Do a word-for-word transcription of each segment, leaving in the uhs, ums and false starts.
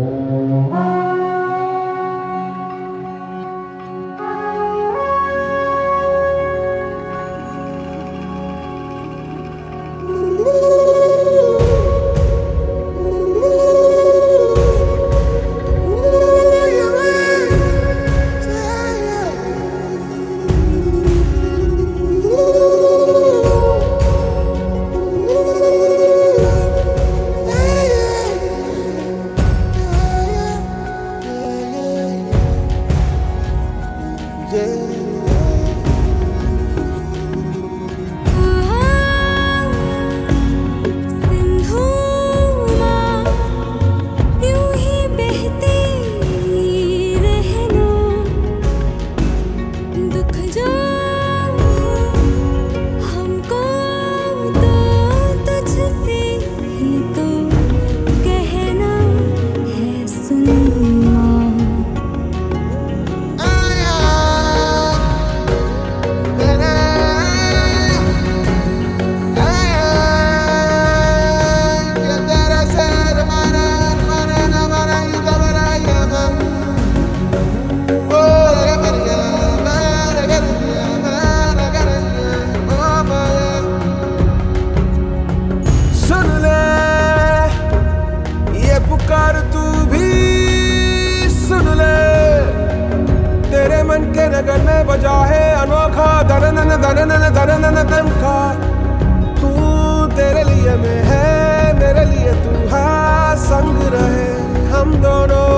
नगर में बजा है अनोखा दरनन दरनन दरनन दम का। तू तेरे लिए मैं है, मेरे लिए तू है, संग रहे हम दोनों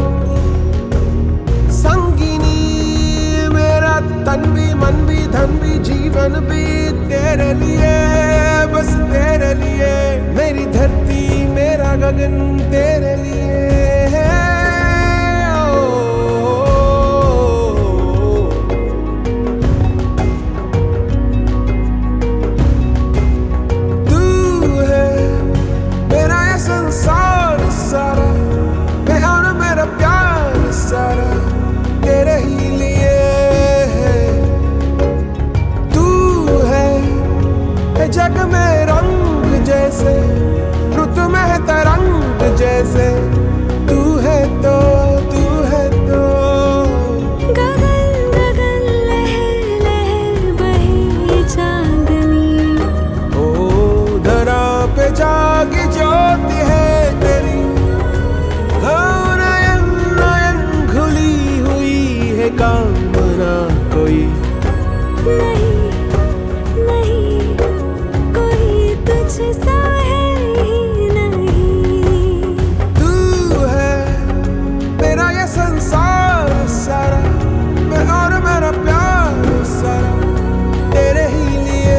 संगिनी। मेरा तन भी मन भी धन भी जीवन भी तेरे लिए, बस तेरे लिए। मेरी धरती मेरा गगन तेरे लिए है। संसार सारा मैं और मेरा प्यार सारा तेरे ही लिए है। तू है, है जग में रंग जैसे, रुत में है तरंग जैसे। तू है तो तू है तो गगन गगन लहर लहर बहे चांदनी। ओ धरा पे जागी ज्योति है तेरी। नयन नयन खुली हुई है कामना कोई नहीं नहीं कोई तुझसा है ही नहीं। तू है मेरा ये संसार सारा मैं और मेरा प्यार सारा तेरे ही लिए।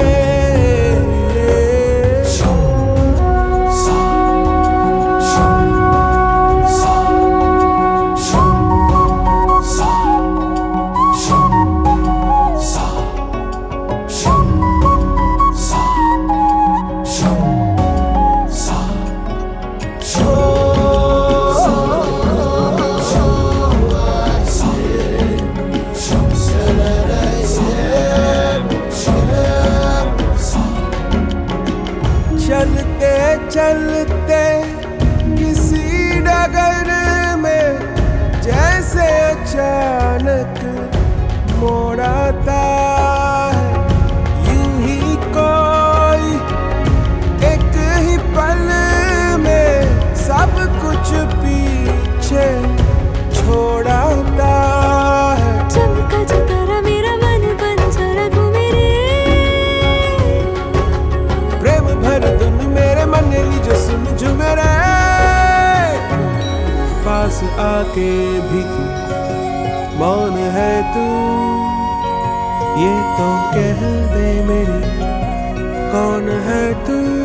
चलते चलते किसी डगर में जैसे अचानक मोड़ आता है। यूं ही कोई एक ही पल में सब कुछ पीछे छोड़ाता है। चमका जो तारा मेरा मन बंजर घूमे रे। प्रेम भर धुन मेरे मन लीजो सुन झूमे रे। पास आके भी तू मौन है तू, ये तो कह दे मेरी कौन है तू।